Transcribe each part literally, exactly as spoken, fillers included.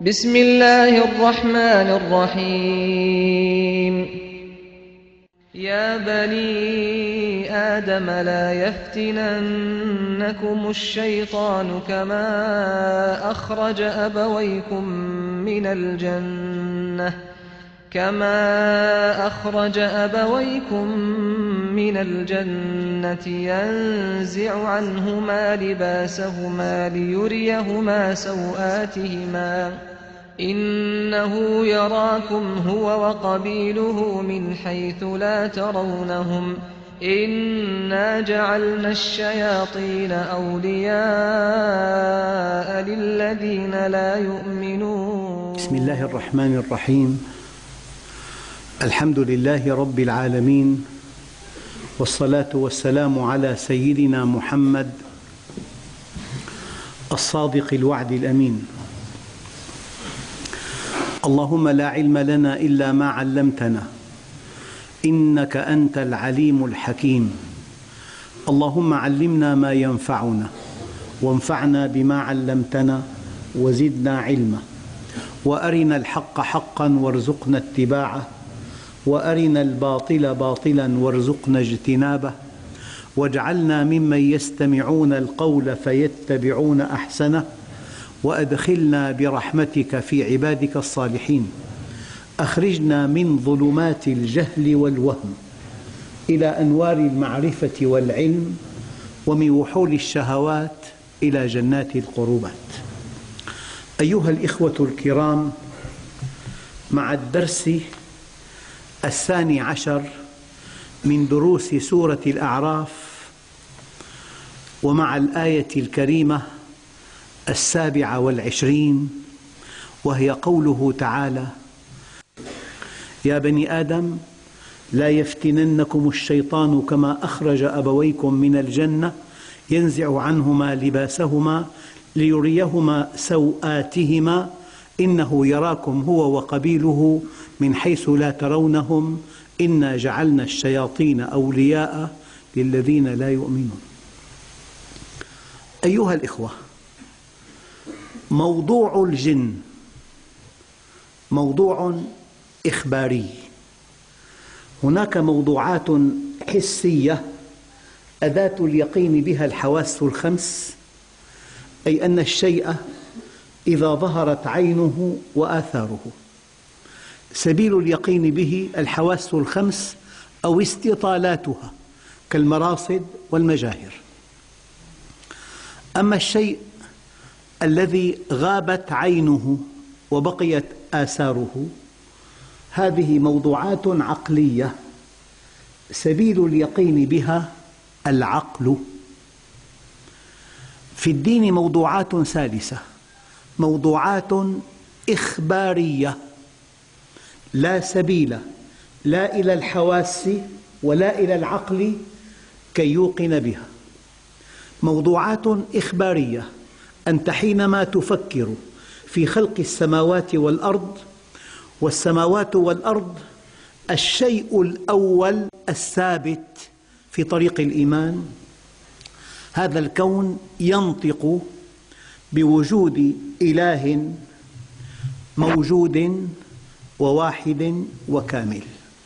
بسم الله الرحمن الرحيم يا بني آدم لا يفتننكم الشيطان كما أخرج أبويكم من الجنة كما أخرج أبويكم من الجنة ينزع عنهما لباسهما ليريهما سوآتهما إنه يراكم هو وقبيله من حيث لا ترونهم إنا جعلنا الشياطين أولياء للذين لا يؤمنون. بسم الله الرحمن الرحيم. الحمد لله رب العالمين، والصلاة والسلام على سيدنا محمد الصادق الوعد الأمين. اللهم لا علم لنا إلا ما علمتنا إنك أنت العليم الحكيم. اللهم علمنا ما ينفعنا وانفعنا بما علمتنا وزدنا علما، وأرنا الحق حقا وارزقنا اتباعه، وأرنا الباطل باطلا وارزقنا اجتنابه، واجعلنا ممن يستمعون القول فيتبعون أحسنه، وأدخلنا برحمتك في عبادك الصالحين. أخرجنا من ظلمات الجهل والوهم إلى أنوار المعرفة والعلم، ومن وحول الشهوات إلى جنات القربات. أيها الإخوة الكرام، مع الدرس الثاني عشر من دروس سورة الأعراف، ومع الآية الكريمة السابعة والعشرين، وهي قوله تعالى: يا بني آدم لا يفتننكم الشيطان كما أخرج أبويكم من الجنة ينزع عنهما لباسهما ليريهما سوآتهما إنه يراكم هو وقبيله من حيث لا ترونهم إنا جعلنا الشياطين أولياء للذين لا يؤمنون. أيها الإخوة، موضوع الجن موضوع إخباري. هناك موضوعات حسية أداة اليقين بها الحواس الخمس، أي أن الشيء إذا ظهرت عينه وآثاره سبيل اليقين به الحواس الخمس أو استطالاتها كالمراصد والمجاهر. أما الشيء الذي غابت عينه وبقيت آثاره، هذه موضوعات عقلية سبيل اليقين بها العقل. في الدين موضوعات ثالثة، موضوعات إخبارية لا سبيل لا إلى الحواس ولا إلى العقل كي يوقن بها. موضوعات إخبارية، أنت حينما تفكر في خلق السماوات والأرض، والسماوات والأرض الشيء الأول الثابت في طريق الإيمان، هذا الكون ينطق بوجود إله موجود وواحد وكامل،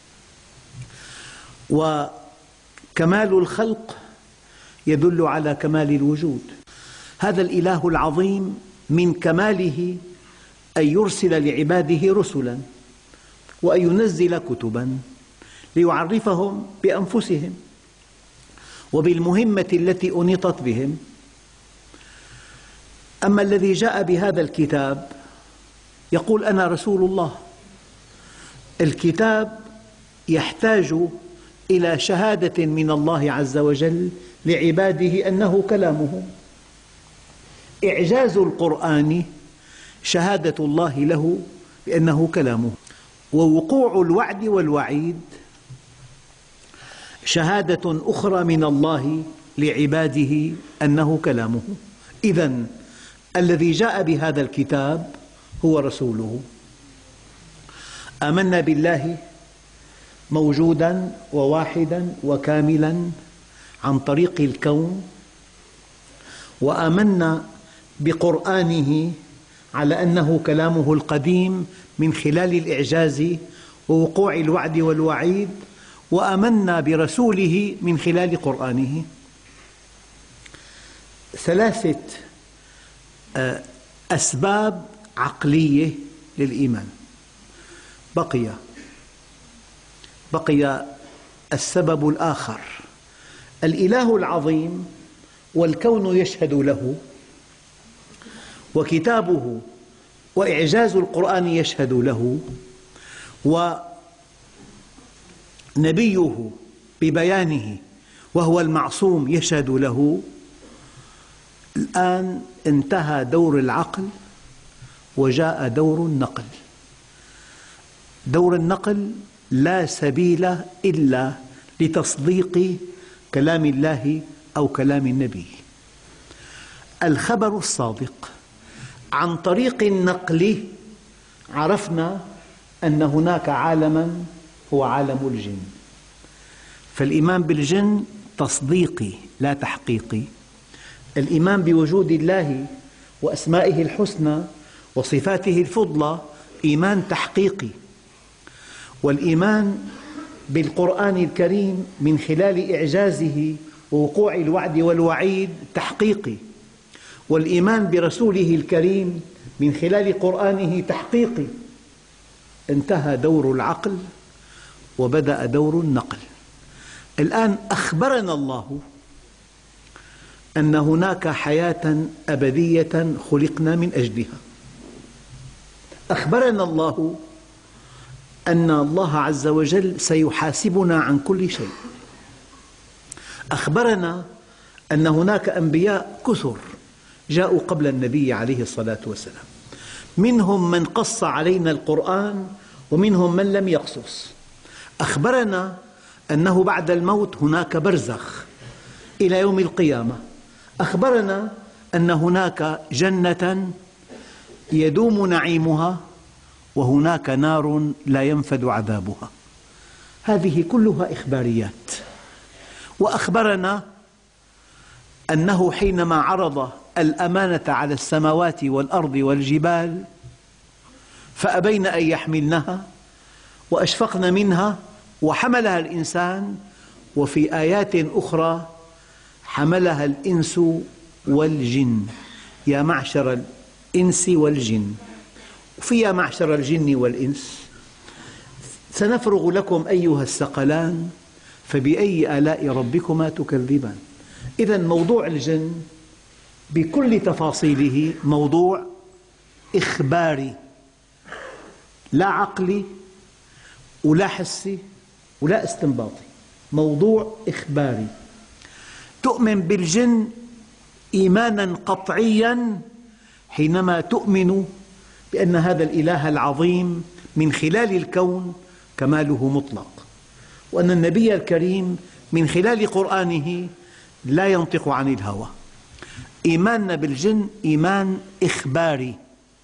وكمال الخلق يدل على كمال الوجود. هذا الإله العظيم من كماله أن يرسل لعباده رسلا وأن ينزل كتبا ليعرفهم بأنفسهم وبالمهمة التي أنيطت بهم. أما الذي جاء بهذا الكتاب يقول أنا رسول الله، الكتاب يحتاج إلى شهادة من الله عز وجل لعباده أنه كلامه. إعجاز القرآن شهادة الله له بأنه كلامه، ووقوع الوعد والوعيد شهادة أخرى من الله لعباده أنه كلامه. إذن الذي جاء بهذا الكتاب هو رسوله. آمنا بالله موجوداً وواحداً وكاملاً عن طريق الكون، وآمنا بقرآنه على أنه كلامه القديم من خلال الإعجاز ووقوع الوعد والوعيد، وآمنا برسوله من خلال قرآنه. ثلاثة أسباب عقلية للإيمان. بقي بقي السبب الآخر: الإله العظيم والكون يشهد له، وكتابه وإعجاز القرآن يشهد له، ونبيه ببيانه وهو المعصوم يشهد له. الآن انتهى دور العقل وجاء دور النقل. دور النقل لا سبيل إلا لتصديق كلام الله أو كلام النبي. الخبر الصادق. عن طريق النقل عرفنا أن هناك عالماً هو عالم الجن، فالإيمان بالجن تصديقي لا تحقيقي. الإيمان بوجود الله وأسمائه الحسنى وصفاته الفضلى إيمان تحقيقي، والإيمان بالقرآن الكريم من خلال إعجازه ووقوع الوعد والوعيد تحقيقي، والإيمان برسوله الكريم من خلال قرآنه تحقيقي. انتهى دور العقل وبدأ دور النقل. الآن أخبرنا الله أن هناك حياة أبدية خلقنا من أجلها. أخبرنا الله أن الله عز وجل سيحاسبنا عن كل شيء. أخبرنا أن هناك أنبياء كثر جاءوا قبل النبي عليه الصلاة والسلام، منهم من قص علينا القرآن ومنهم من لم يقصص. أخبرنا أنه بعد الموت هناك برزخ إلى يوم القيامة. أخبرنا أن هناك جنة يدوم نعيمها وهناك نار لا ينفد عذابها. هذه كلها إخباريات. وأخبرنا أنه حينما عرض الأمانة على السماوات والأرض والجبال فأبين أن يحملنها وأشفقن منها وحملها الإنسان، وفي آيات أخرى حملها الإنس والجن، يا معشر الإنس والجن، وفي يا معشر الجن والإنس. سنفرغ لكم أيها الثقلان فبأي آلاء ربكما تكذبان. إذن موضوع الجن بكل تفاصيله موضوع إخباري، لا عقلي ولا حسي ولا استنباطي، موضوع إخباري. تؤمن بالجن إيمانا قطعيا حينما تؤمن بأن هذا الإله العظيم من خلال الكون كماله مطلق، وأن النبي الكريم من خلال قرآنه لا ينطق عن الهوى. إيماننا بالجن إيمان إخباري.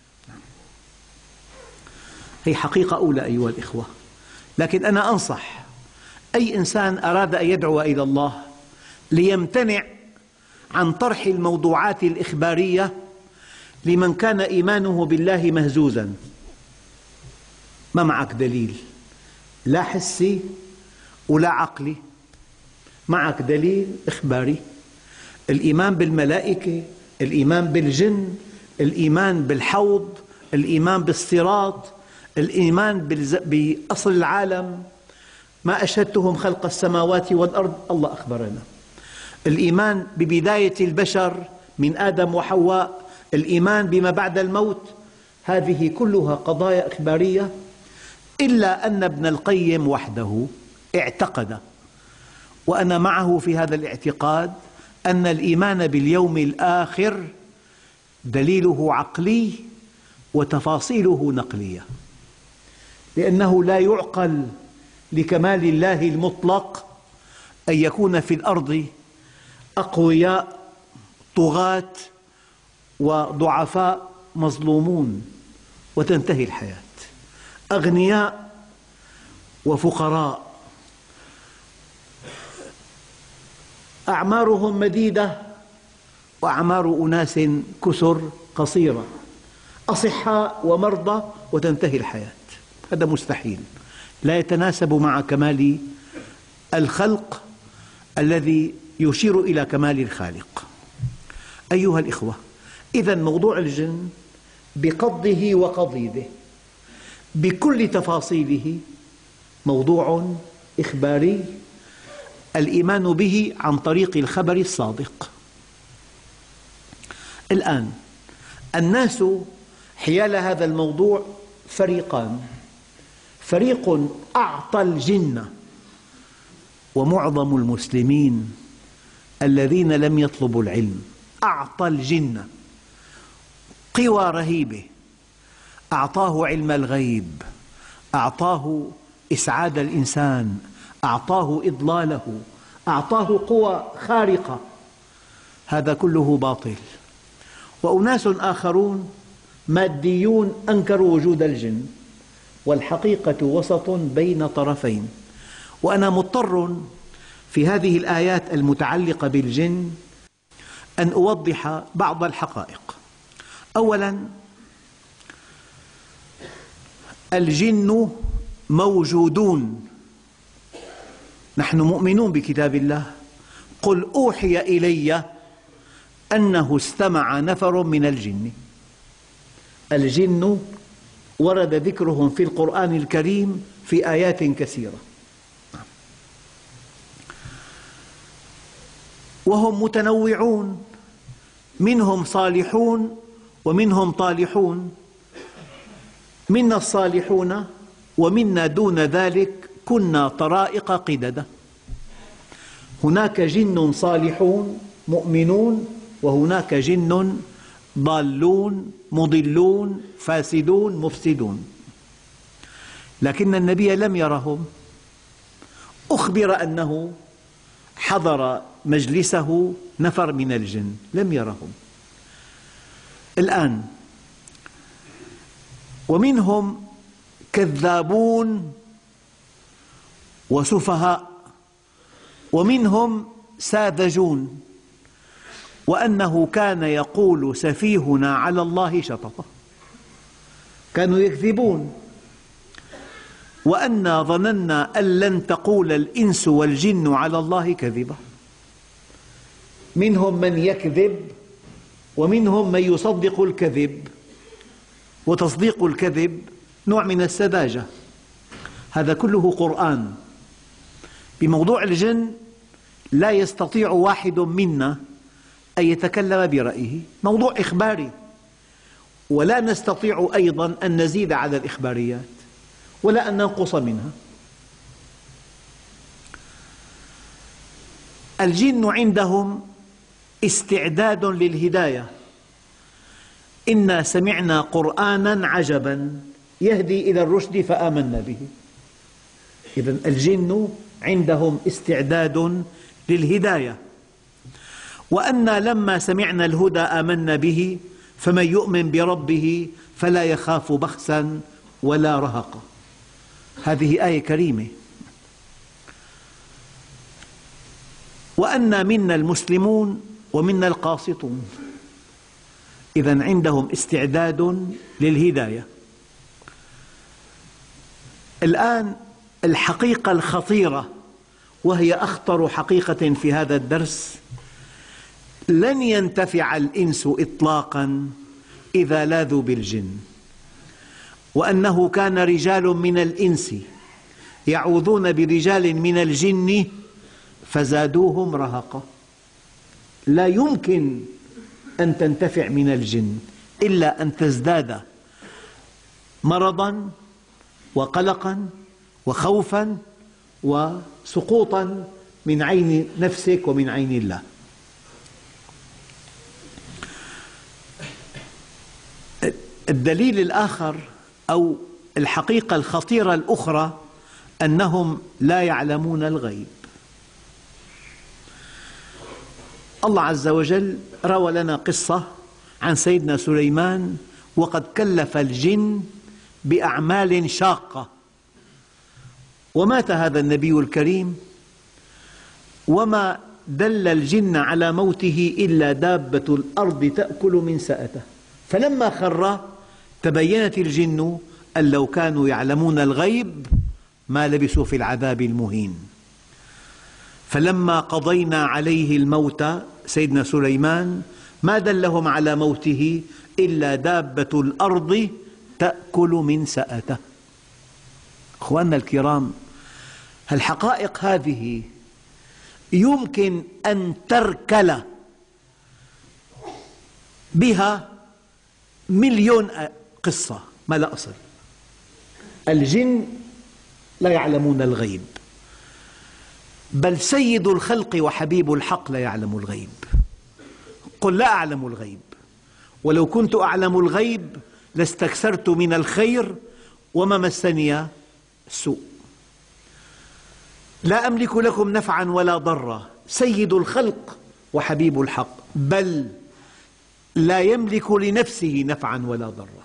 هي حقيقة أولى أيها الإخوة، لكن أنا أنصح أي إنسان أراد أن يدعو إلى الله ليمتنع عن طرح الموضوعات الإخبارية لمن كان إيمانه بالله مهزوزاً. ما معك دليل لا حسي ولا عقلي، معك دليل إخباري. الإيمان بالملائكة، الإيمان بالجن، الإيمان بالحوض، الإيمان بالصراط، الإيمان بأصل العالم، ما أشهدتهم خلق السماوات والأرض، الله أخبرنا. الإيمان ببداية البشر من آدم وحواء، الإيمان بما بعد الموت، هذه كلها قضايا إخبارية. إلا أن ابن القيم وحده اعتقد، وأنا معه في هذا الاعتقاد، أن الإيمان باليوم الآخر دليله عقلي وتفاصيله نقلية، لأنه لا يعقل لكمال الله المطلق أن يكون في الأرض أقوياء طغاة وضعفاء مظلومون وتنتهي الحياة، أغنياء وفقراء، أعمارهم مديدة وأعمار أناس كثر قصيرة، أصحاء ومرضى وتنتهي الحياة. هذا مستحيل، لا يتناسب مع كمال الخلق الذي يشير إلى كمال الخالق. أيها الإخوة، إذن موضوع الجن بقضه وقضيبه بكل تفاصيله موضوع إخباري، الإيمان به عن طريق الخبر الصادق. الآن الناس حيال هذا الموضوع فريقان: فريق أعطى الجن، ومعظم المسلمين الذين لم يطلبوا العلم أعطى الجن قوى رهيبة، أعطاه علم الغيب، أعطاه إسعاد الإنسان، أعطاه إضلاله، أعطاه قوى خارقة. هذا كله باطل. وأناس آخرون ماديون أنكروا وجود الجن، والحقيقة وسط بين طرفين. وأنا مضطر في هذه الآيات المتعلقة بالجن أن أوضح بعض الحقائق. أولاً، الجن موجودون، نحن مؤمنون بكتاب الله. قل أوحي إلي أنه استمع نفر من الجن. الجن ورد ذكرهم في القرآن الكريم في آيات كثيرة، وهم متنوعون، منهم صالحون ومنهم طالحون، منا الصالحون ومنا دون ذلك كنا طرائق قددا. هناك جن صالحون مؤمنون، وهناك جن ضالون مضلون فاسدون مفسدون، لكن النبي لم يرهم. أخبر أنه حضر مجلسه نفر من الجن، لم يرهم. الآن ومنهم كذابون وسفهاء، ومنهم ساذجون، وأنه كان يقول سفيهنا على الله شططا، كانوا يكذبون. وأنا ظننا أن لن تقول الإنس والجن على الله كذبا. منهم من يكذب ومنهم من يصدق الكذب، وتصديق الكذب نوع من السذاجة. هذا كله قرآن. بموضوع الجن لا يستطيع واحد منا أن يتكلم برأيه، موضوع إخباري، ولا نستطيع أيضا أن نزيد على الإخباريات ولا أن ننقص منها. الجن عندهم استعداد للهداية. إنا سمعنا قرآنا عجبا يهدي إلى الرشد فآمنا به. إذن الجن عندهم استعداد للهداية. وأنا لما سمعنا الهدى آمنا به فمن يؤمن بربه فلا يخاف بخسا ولا رهقا. هذه آية كريمة. وأنا منا المسلمون ومنا القاسطون. إذن عندهم استعداد للهداية. الآن الحقيقة الخطيرة، وهي أخطر حقيقة في هذا الدرس: لن ينتفع الإنس إطلاقاً إذا لاذوا بالجن، وأنه كان رجال من الإنس يعوذون برجال من الجن فزادوهم رهقا. لا يمكن أن تنتفع من الجن إلا أن تزداد مرضاً وقلقاً وخوفاً وسقوطاً من عين نفسك ومن عين الله. الدليل الآخر أو الحقيقة الخطيرة الأخرى أنهم لا يعلمون الغيب. الله عز وجل روى لنا قصة عن سيدنا سليمان، وقد كلف الجن بأعمال شاقة، ومات هذا النبي الكريم، وما دل الجن على موته إلا دابة الأرض تأكل من سأته. فلما خر تبينت الجن أن لو كانوا يعلمون الغيب ما لبثوا في العذاب المهين. فلما قضينا عليه الموت سيدنا سليمان ما دلهم على موته إلا دابة الأرض تأكل من سأته. أخواننا الكرام، الحقائق هذه يمكن أن تركل بها مليون قصة ما لا أصل. الجن لا يعلمون الغيب، بل سيد الخلق وحبيب الحق لا يعلم الغيب. قل لا أعلم الغيب، ولو كنت أعلم الغيب لاستكثرت من الخير وما مسني السوء. لا أملك لكم نفعا ولا ضرا، سيد الخلق وحبيب الحق، بل لا يملك لنفسه نفعا ولا ضرا.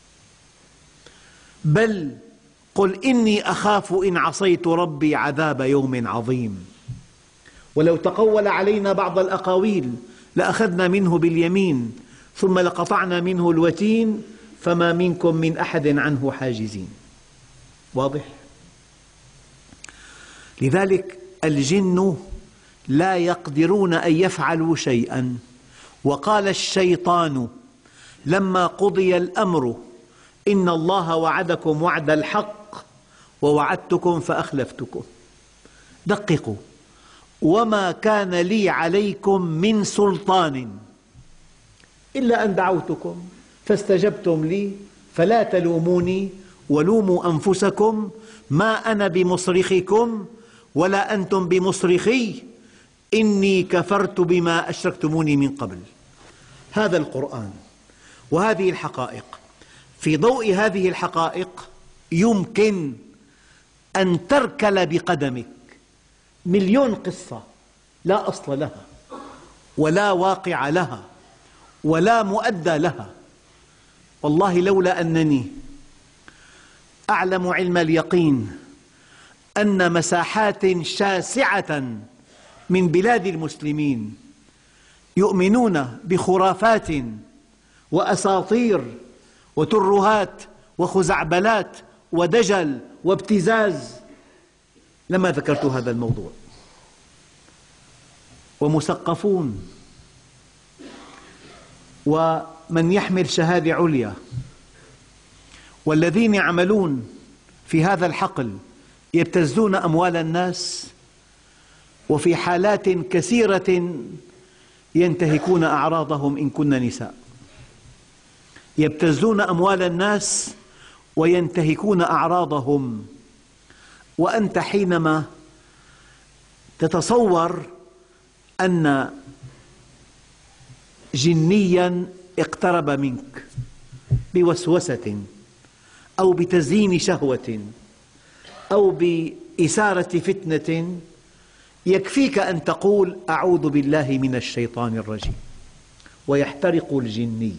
بل قل إني أخاف إن عصيت ربي عذاب يوم عظيم. ولو تقول علينا بعض الأقاويل لأخذنا منه باليمين ثم لقطعنا منه الوتين فما منكم من أحد عنه حاجزين. واضح؟ لذلك الجن لا يقدرون أن يفعلوا شيئا. وقال الشيطان لما قضي الأمر إن الله وعدكم وعد الحق ووعدتكم فأخلفتكم. دققوا: وما كان لي عليكم من سلطان إلا أن دعوتكم فاستجبتم لي فلا تلوموني ولوموا أنفسكم ما أنا بمصرخكم ولا أنتم بمصرخي إني كفرت بما أشركتموني من قبل. هذا القرآن وهذه الحقائق. في ضوء هذه الحقائق يمكن أن تركل بقدمك مليون قصة لا أصل لها ولا واقع لها ولا مؤدى لها. والله لولا أنني أعلم علم اليقين أن مساحات شاسعة من بلاد المسلمين يؤمنون بخرافات وأساطير وترهات وخزعبلات دجل وابتزاز لما ذكرت هذا الموضوع. ومثقفون ومن يحمل شهادة عليا والذين يعملون في هذا الحقل يبتزون أموال الناس، وفي حالات كثيرة ينتهكون أعراضهم إن كن نساء. يبتزون أموال الناس وينتهكون أعراضهم، وأنت حينما تتصور أن جنياً اقترب منك بوسوسة أو بتزيين شهوة أو بإثارة فتنة، يكفيك أن تقول أعوذ بالله من الشيطان الرجيم ويحترق الجني.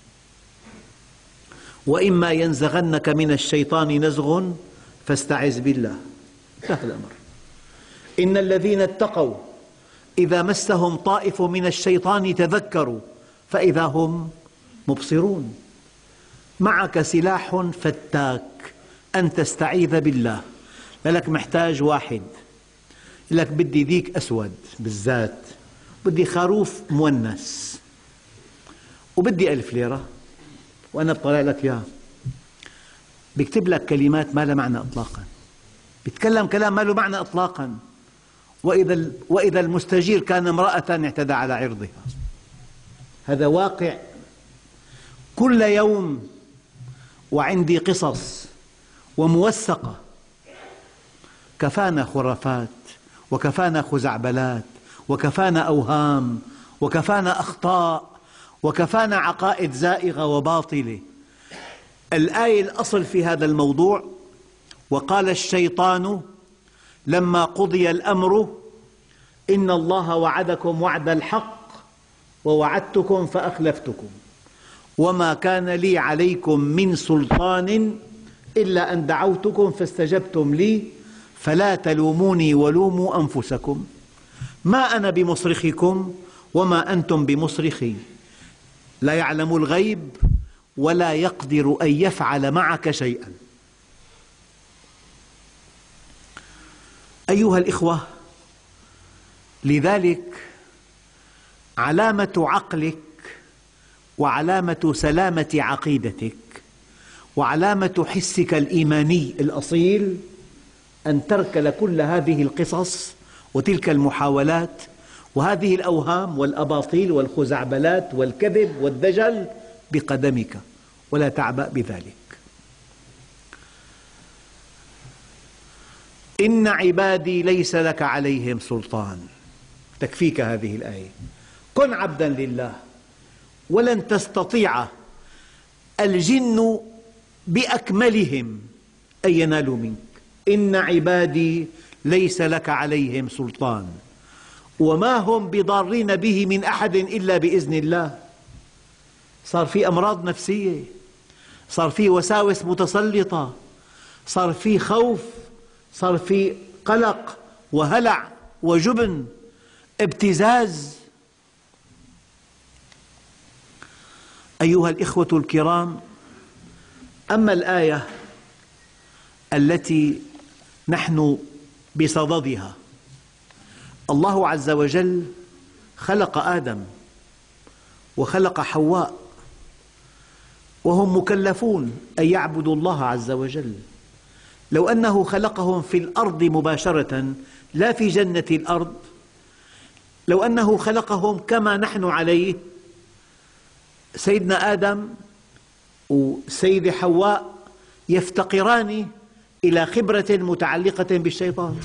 وإما ينزغنك من الشيطان نزغ فاستعذ بالله. انتهى الأمر. إن الذين اتقوا إذا مسهم طائف من الشيطان تذكروا فإذا هم مبصرون. معك سلاح فتاك أن تستعيذ بالله. لك محتاج واحد لك بدي ذيك أسود بالذات، بدي خروف مونس، وبدي ألف ليرة، وأنا بطلع لك إياه. بيكتب لك كلمات ما لها معنى إطلاقا، بيتكلم كلام ما له معنى إطلاقا. وإذا وإذا المستجير كان امرأة اعتدى على عرضها. هذا واقع كل يوم، وعندي قصص وموثقة. كفانا خرافات وكفانا خزعبلات وكفانا أوهام وكفانا أخطاء وكفانا عقائد زائغة وباطلة. الآية الأصل في هذا الموضوع: وقال الشيطان لما قضي الأمر إن الله وعدكم وعد الحق ووعدتكم فأخلفتكم وما كان لي عليكم من سلطان إلا أن دعوتكم فاستجبتم لي فلا تلوموني ولوموا أنفسكم ما أنا بمصرخكم وما أنتم بمصرخي. لا يعلم الغيب ولا يقدر أن يفعل معك شيئا. أيها الإخوة، لذلك علامة عقلك وعلامة سلامة عقيدتك وعلامة حسك الإيماني الأصيل أن تركل كل هذه القصص وتلك المحاولات وهذه الأوهام والأباطيل والخزعبلات والكذب والدجل بقدمك، ولا تعبأ بذلك. إن عبادي ليس لك عليهم سلطان. تكفيك هذه الآية. كن عبدا لله، ولن تستطيع الجن بأكملهم أن ينالوا منك. إن عبادي ليس لك عليهم سلطان وما هم بضارين به من أحد إلا بإذن الله. صار في أمراض نفسية، صار في وساوس متسلطة، صار في خوف، صار في قلق وهلع وجبن، ابتزاز. أيها الإخوة الكرام، أما الآية التي نحن بصددها، الله عز وجل خلق آدم وخلق حواء، وهم مكلفون أن يعبدوا الله عز وجل. لو أنه خلقهم في الأرض مباشرة لا في جنة الأرض، لو أنه خلقهم كما نحن عليه، سيدنا آدم وسيدة حواء يفتقران إلى خبرة متعلقة بالشيطان.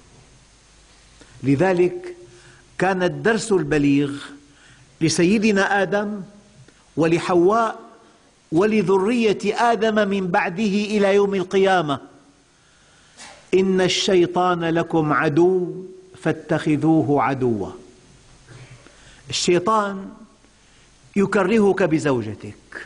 لذلك كان الدرس البليغ لسيدنا آدم ولحواء ولذرية آدم من بعده إلى يوم القيامة: إن الشيطان لكم عدو فاتخذوه عدوا. الشيطان يكرهك بزوجتك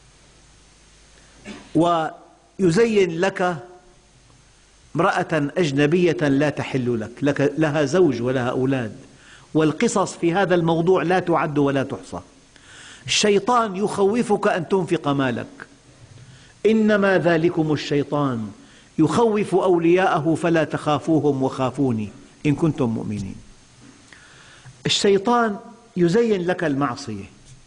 ويزين لك امرأة أجنبية لا تحل لك، لك لها زوج ولها أولاد، والقصص في هذا الموضوع لا تعد ولا تحصى. الشيطان يخوفك أن تنفق مالك. إنما ذلكم الشيطان يخوف أولياءه فلا تخافوهم وخافوني إن كنتم مؤمنين. الشيطان يزين لك المعصية.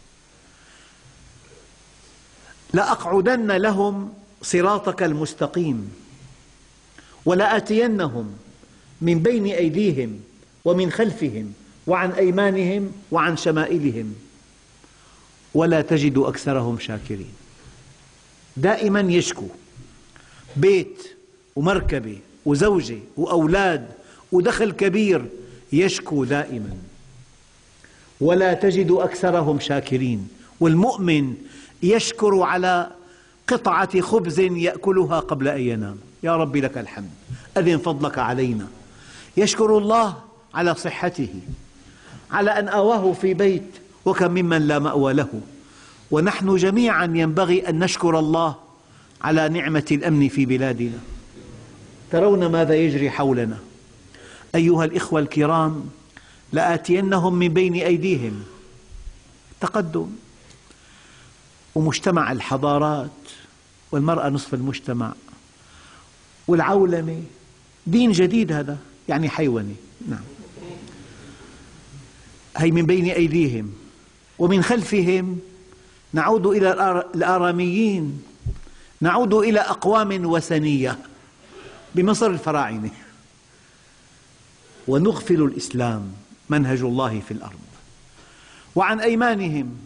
لأقعدن لهم صراطك المستقيم ولآتينهم من بين أيديهم ومن خلفهم وعن أيمانهم وعن شمائلهم ولا تجد أكثرهم شاكرين. دائما يشكو، بيت ومركبة وزوجة وأولاد ودخل كبير، يشكو دائما. ولا تجد أكثرهم شاكرين. والمؤمن يشكر على قطعة خبز يأكلها قبل أن ينام: يا رب لك الحمد، أذن فضلك علينا. يشكر الله على صحته، على أن آواه في بيت، وكم ممن لا مأوى له. ونحن جميعا ينبغي أن نشكر الله على نعمة الأمن في بلادنا. ترون ماذا يجري حولنا. أيها الإخوة الكرام، لآتينهم من بين أيديهم، تقدم ومجتمع الحضارات، والمرأة نصف المجتمع، والعولمة، دين جديد هذا، يعني حيواني. نعم، هي من بين أيديهم ومن خلفهم. نعود إلى الآراميين، نعود إلى أقوام وثنية بمصر الفراعنة، ونغفل الإسلام منهج الله في الأرض. وعن أيمانهم: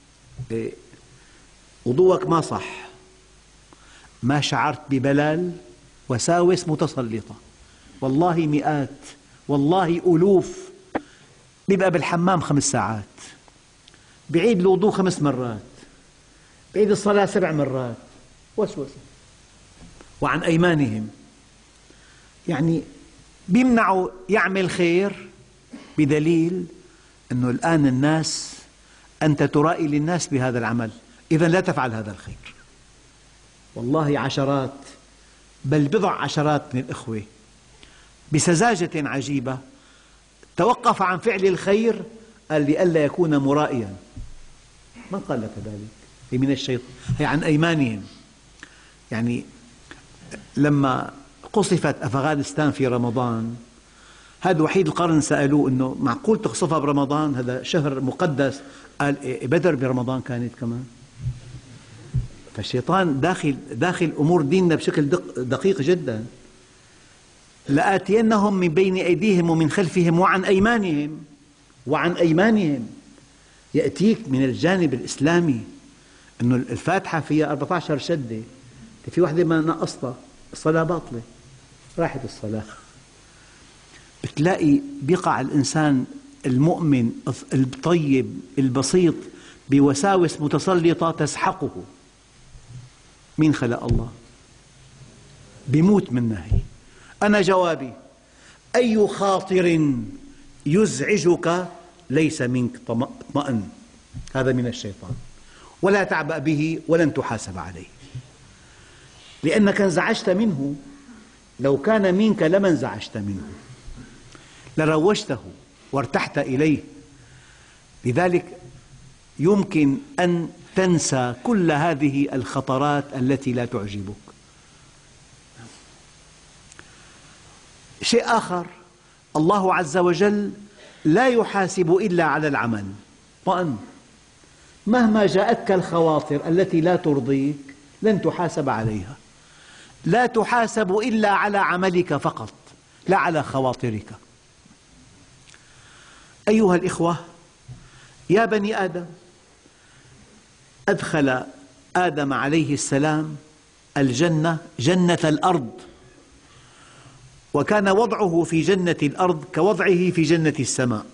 وضوءك ما صح، ما شعرت ببلل، وساوس متسلطة، والله مئات، والله ألوف. بيبقى بالحمام خمس ساعات، بعيد الوضوء خمس مرات، بعيد الصلاة سبع مرات، وسوسة. وعن أيمانهم يعني بيمنعوا يعمل خير بدليل أنه الآن الناس، أنت ترائي للناس بهذا العمل، إذن لا تفعل هذا الخير. والله عشرات بل بضع عشرات من الإخوة بسذاجة عجيبة توقف عن فعل الخير قال لئلا يكون مرائيا. من قال لك ذلك؟ هي من الشيطان، هي عن أيمانهم. يعني لما قصفت أفغانستان في رمضان، هذا وحيد القرن سألوه إنه معقول تقصفها برمضان؟ هذا شهر مقدس. قال إيه، بدر برمضان كانت كمان. فالشيطان داخل داخل أمور ديننا بشكل دقيق جدا. لآتينهم من بين أيديهم ومن خلفهم وعن أيمانهم وعن أيمانهم. يأتيك من الجانب الإسلامي إنه الفاتحة فيها أربعة عشر شدة، في واحدة ما نقصتها الصلاة باطلة، راحت الصلاة. بتلاقي بيقع الإنسان المؤمن الطيب البسيط بوساوس متسلطة تسحقه. مين خلق الله؟ بيموت منها هي. أنا جوابي: أي خاطر يزعجك ليس منك، اطمئن، هذا من الشيطان، ولا تعبأ به ولن تحاسب عليه، لأنك انزعجت منه. لو كان منك لما انزعجت منه، لروجته وارتحت إليه. لذلك يمكن أن تنسى كل هذه الخطرات التي لا تعجبك. شيء آخر، الله عز وجل لا يحاسب إلا على العمل. طبعاً مهما جاءتك الخواطر التي لا ترضيك لن تحاسب عليها. لا تحاسب إلا على عملك فقط، لا على خواطرك. أيها الإخوة، يا بني آدم، أدخل آدم عليه السلام الجنة، جنة الأرض، وكان وضعه في جنة الأرض كوضعه في جنة السماء.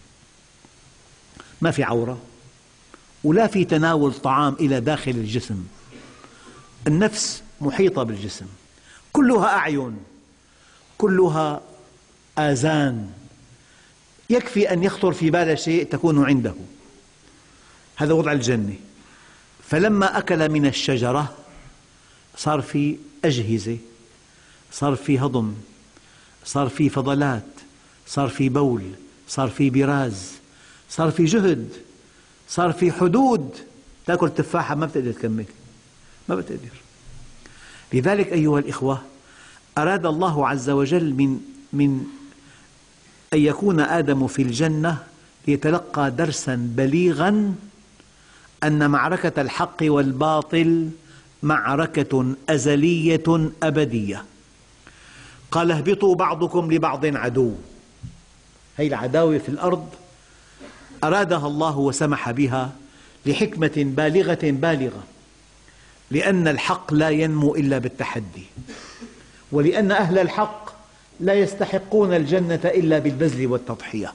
ما في عورة ولا في تناول طعام إلى داخل الجسم. النفس محيطة بالجسم، كلها أعين، كلها آذان، يكفي أن يخطر في بال شيء تكون عنده. هذا وضع الجنة. فلما أكل من الشجرة صار في أجهزة، صار في هضم، صار في فضلات، صار في بول، صار في براز، صار في جهد، صار في حدود. تأكل تفاحة ما بتقدر تكمل، ما بتقدر. لذلك أيها الإخوة، أراد الله عز وجل من من أن يكون آدم في الجنة ليتلقى درساً بليغاً أن معركة الحق والباطل معركة أزلية أبدية. قال: اهبطوا بعضكم لبعض عدو. هذه العداوة في الأرض أرادها الله وسمح بها لحكمة بالغة بالغة، لأن الحق لا ينمو إلا بالتحدي، ولأن أهل الحق لا يستحقون الجنة إلا بالبذل والتضحية.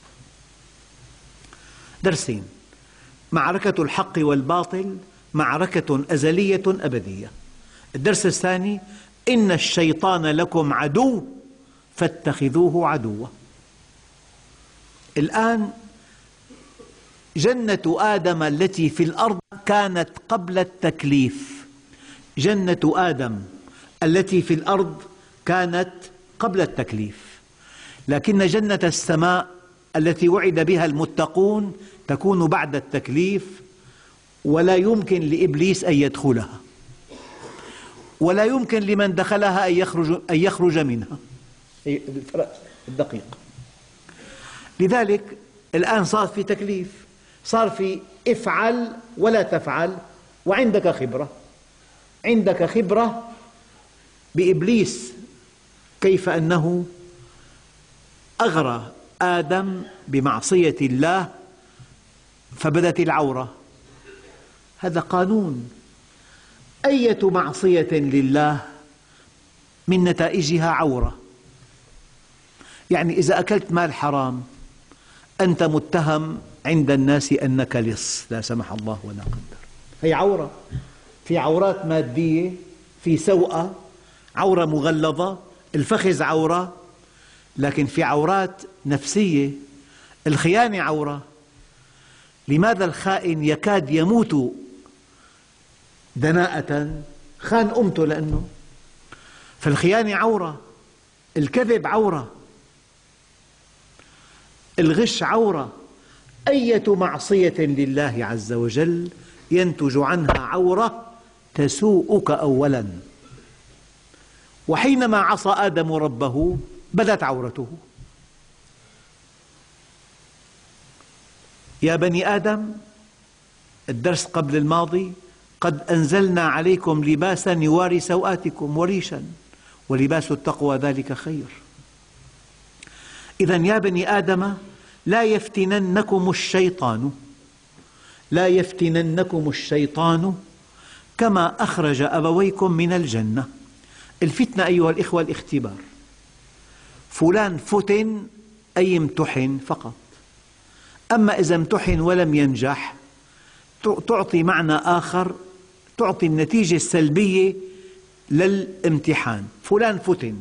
درسين: معركة الحق والباطل معركة أزلية أبدية. الدرس الثاني: إن الشيطان لكم عدو فاتخذوه عدوا. الآن جنة آدم التي في الأرض كانت قبل التكليف. جنة آدم التي في الأرض كانت قبل التكليف، لكن جنة السماء التي وعد بها المتقون تكون بعد التكليف، ولا يمكن لإبليس أن يدخلها، ولا يمكن لمن دخلها أن يخرج, أن يخرج منها. الفرق الدقيق. لذلك الآن صار في تكليف، صار في افعل ولا تفعل، وعندك خبرة. عندك خبرة بإبليس، كيف أنه أغرى آدم بمعصية الله فبدت العورة. هذا قانون. أية معصية لله من نتائجها عورة. يعني إذا أكلت مال حرام أنت متهم عند الناس أنك لص، لا سمح الله ولا قدر. هي عورة. في عورات مادية، في سوءة، عورة مغلظة، الفخذ عورة، لكن في عورات نفسية. الخيانة عورة. لماذا الخائن يكاد يموت دناءة؟ خان أمته لأنه. فالخيانة عورة، الكذب عورة، الغش عورة. أية معصية لله عز وجل ينتج عنها عورة تسوءك أولاً. وحينما عصى آدم ربه بدت عورته. يا بني آدم، الدرس قبل الماضي: قد أنزلنا عليكم لباسا يواري سوآتكم وريشا ولباس التقوى ذلك خير. إذن يا بني آدم، لا يفتننكم الشيطان لا يفتننكم الشيطان كما أخرج أبويكم من الجنة. الفتنة أيها الإخوة الاختبار. فلان فتن أي امتحن فقط. أما إذا امتحن ولم ينجح تعطي معنى آخر، تعطي النتيجة السلبية للامتحان. فلان فتن،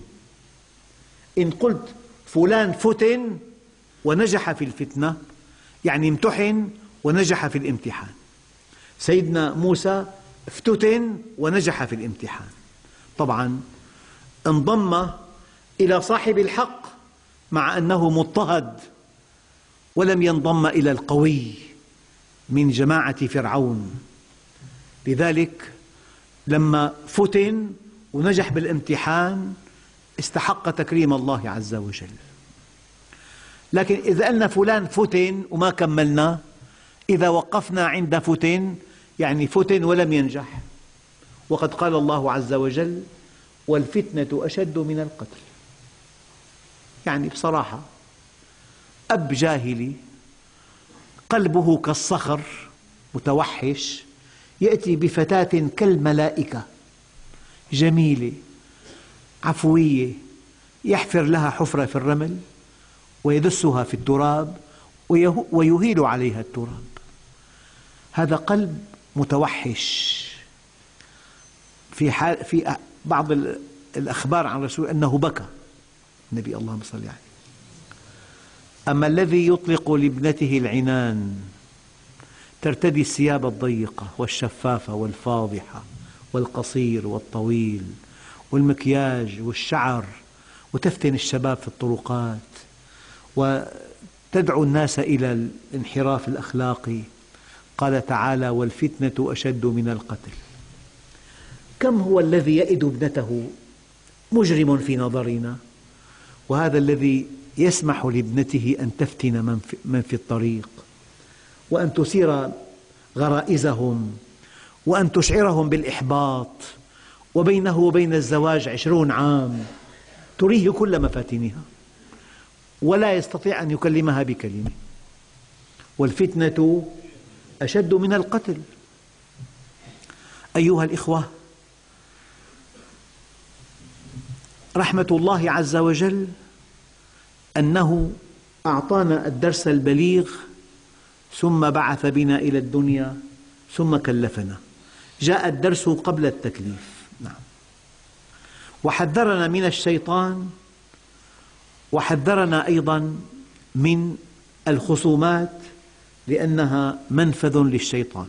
إن قلت فلان فتن ونجح في الفتنة يعني امتحن ونجح في الامتحان. سيدنا موسى افتتن ونجح في الامتحان. طبعا انضم إلى صاحب الحق مع أنه مضطهد، ولم ينضم إلى القوي من جماعة فرعون. لذلك لما فتن ونجح بالامتحان استحق تكريم الله عز وجل. لكن إذا قلنا فلان فتن وما كملنا، إذا وقفنا عند فتن يعني فتن ولم ينجح. وقد قال الله عز وجل: والفتنة أشد من القتل. يعني بصراحة أب جاهلي قلبه كالصخر متوحش يأتي بفتاة كالملائكة جميلة عفوية، يحفر لها حفرة في الرمل ويدسها في التراب ويهيل عليها التراب. هذا قلب متوحش. في, حال في بعض الأخبار عن الرسول أنه بكى النبي، اللهم صل عليه. أما الذي يطلق لابنته العنان، ترتدي الثياب الضيقة والشفافة والفاضحة والقصير والطويل والمكياج والشعر، وتفتن الشباب في الطرقات وتدعو الناس إلى الانحراف الأخلاقي. قال تعالى: والفتنة أشد من القتل. كم هو الذي يئد ابنته مجرم في نظرنا، وهذا الذي يسمح لابنته أن تفتن من في الطريق وأن تثير غرائزهم وأن تشعرهم بالإحباط، وبينه وبين الزواج عشرون عام تريه كل مفاتنها ولا يستطيع أن يكلمها بكلمة. والفتنة أشد من القتل. أيها الإخوة، رحمة الله عز وجل أنه أعطانا الدرس البليغ ثم بعث بنا إلى الدنيا ثم كلفنا. جاء الدرس قبل التكليف. نعم. وحذرنا من الشيطان، وحذرنا أيضا من الخصومات لأنها منفذ للشيطان.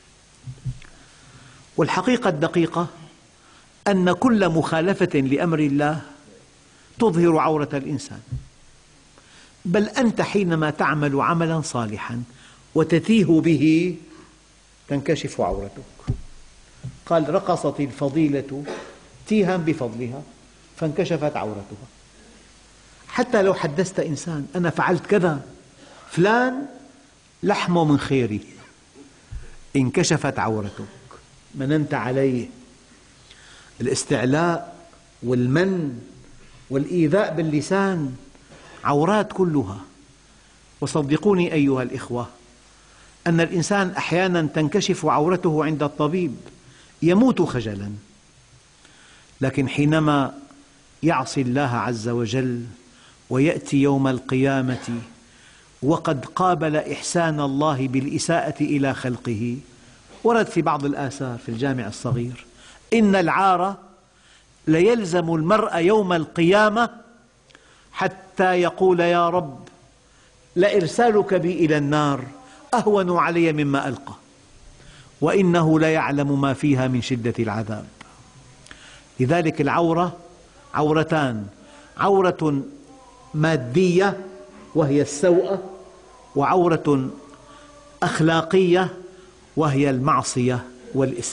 والحقيقة الدقيقة أن كل مخالفة لأمر الله تظهر عورة الإنسان. بل أنت حينما تعمل عملا صالحا وتتيه به تنكشف عورتك. قال: رقصت الفضيلة تيها بفضلها فانكشفت عورتها. حتى لو حدثت إنسان: أنا فعلت كذا، فلان لحمه من خيري، انكشفت عورتك، مننت عليه. الاستعلاء والمن والإيذاء باللسان عورات كلها. وصدقوني أيها الإخوة أن الإنسان أحيانا تنكشف عورته عند الطبيب يموت خجلا، لكن حينما يعصي الله عز وجل ويأتي يوم القيامة وقد قابل إحسان الله بالإساءة إلى خلقه، ورد في بعض الآثار في الجامع الصغير: إن العار ليلزم المرء يوم القيامة حتى يقول: يا رب، لإرسالك بي إلى النار أهون علي مما ألقى، وإنه ليعلم ما فيها من شدة العذاب. لذلك العورة عورتان: عورة مادية وهي السوءة، وعورة أخلاقية وهي المعصية والإثم.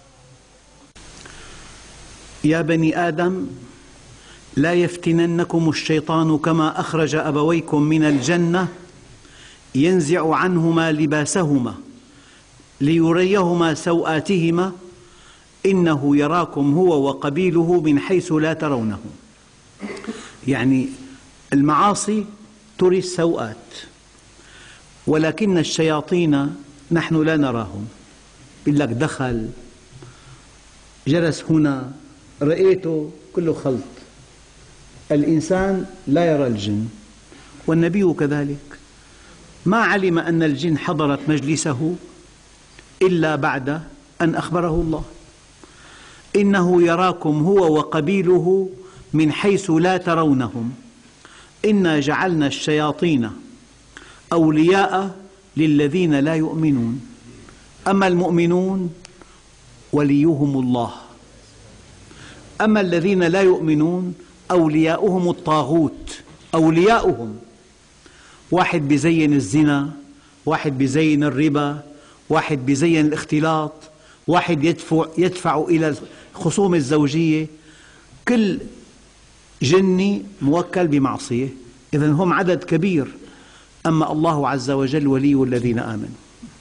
يا بني آدم لا يفتننكم الشيطان كما أخرج أبويكم من الجنة ينزع عنهما لباسهما ليريهما سوآتهما إنه يراكم هو وقبيله من حيث لا ترونهم. يعني المعاصي تري السوءات، ولكن الشياطين نحن لا نراهم. يقول لك دخل، جلس هنا، رأيته، كله خلط. الإنسان لا يرى الجن، والنبي كذلك ما علم أن الجن حضرت مجلسه إلا بعد أن أخبره الله. إنه يراكم هو وقبيله من حيث لا ترونهم إنا جعلنا الشياطين أولياء للذين لا يؤمنون أما المؤمنون وليهم الله، أما الذين لا يؤمنون أولياؤهم الطاغوت. أولياؤهم واحد بيزين الزنا، واحد بيزين الربا، واحد بيزين الاختلاط، واحد يدفع, يدفع إلى الخصوم الزوجية. كل جني موكل بمعصية، إذن هم عدد كبير. أما الله عز وجل ولي الذين آمنوا.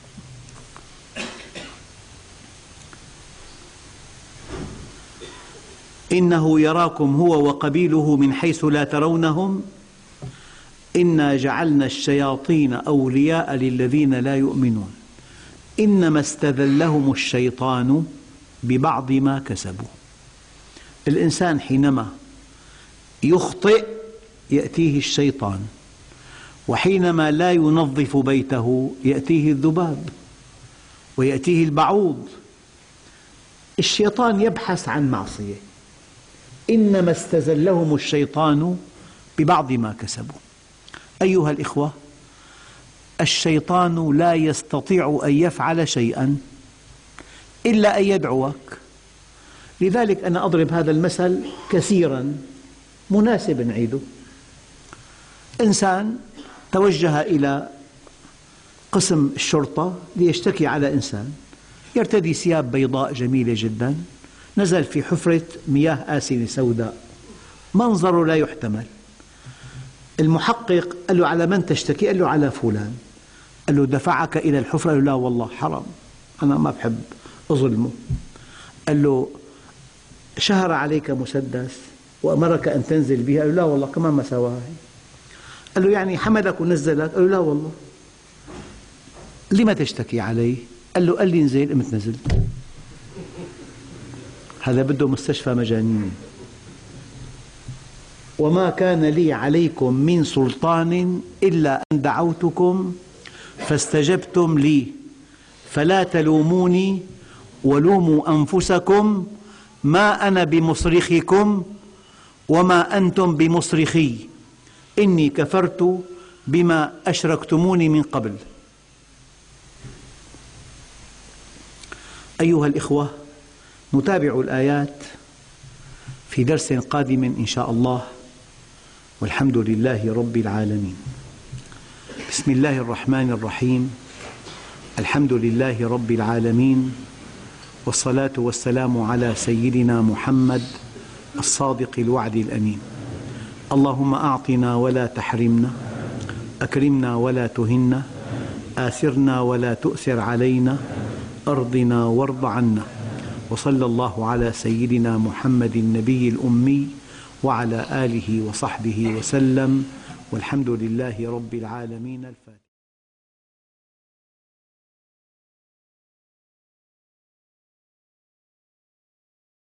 إنه يراكم هو وقبيله من حيث لا ترونهم إنا جعلنا الشياطين أولياء للذين لا يؤمنون إنما استذلهم الشيطان ببعض ما كسبوا. الإنسان حينما يخطئ يأتيه الشيطان، وحينما لا ينظف بيته يأتيه الذباب ويأتيه البعوض. الشيطان يبحث عن معصية. إنما استزلهم الشيطان ببعض ما كسبوا. أيها الإخوة، الشيطان لا يستطيع أن يفعل شيئا إلا أن يدعوك. لذلك أنا أضرب هذا المثل كثيرا، مناسب نعيده. إنسان توجه إلى قسم الشرطة ليشتكي على إنسان، يرتدي ثياب بيضاء جميلة جدا، نزل في حفرة مياه آسنة سوداء، منظره لا يحتمل. المحقق قال له على من تشتكي؟ قال له على فلان. قال له دفعك إلى الحفرة؟ قال له لا والله حرام، أنا ما بحب أظلمه. قال له شهر عليك مسدس وأمرك أن تنزل بها؟ قال له لا والله كمان ما سواها. قال له يعني حملك ونزلك؟ قال له لا والله. لما تشتكي عليه؟ قال له قال لي انزل، قمت نزلت. هذا بده مستشفى مجانين. وما كان لي عليكم من سلطان إلا أن دعوتكم فاستجبتم لي فلا تلوموني ولوموا أنفسكم ما أنا بمصرخكم وما أنتم بمصرخي إني كفرت بما أشركتموني من قبل. أيها الإخوة، نتابع الآيات في درس قادم إن شاء الله، والحمد لله رب العالمين. بسم الله الرحمن الرحيم. الحمد لله رب العالمين، والصلاة والسلام على سيدنا محمد الصادق الوعد الأمين. اللهم أعطنا ولا تحرمنا، أكرمنا ولا تهنا، آثرنا ولا تؤثر علينا، أرضنا وارض عنا. وصلى الله على سيدنا محمد النبي الأمي وعلى آله وصحبه وسلم، والحمد لله رب العالمين. الفاتحة.